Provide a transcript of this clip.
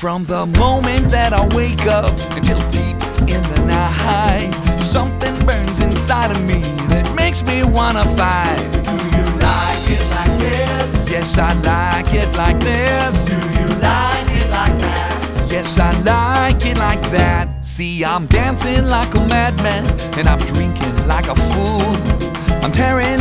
From the moment that I wake up until deep in the night, something burns inside of me that makes me wanna fight. Do you like it like this? Yes, I like it like this. Do you like it like that? Yes, I like it like that. See, I'm dancing like a madman, and I'm drinking like a fool. I'm tearing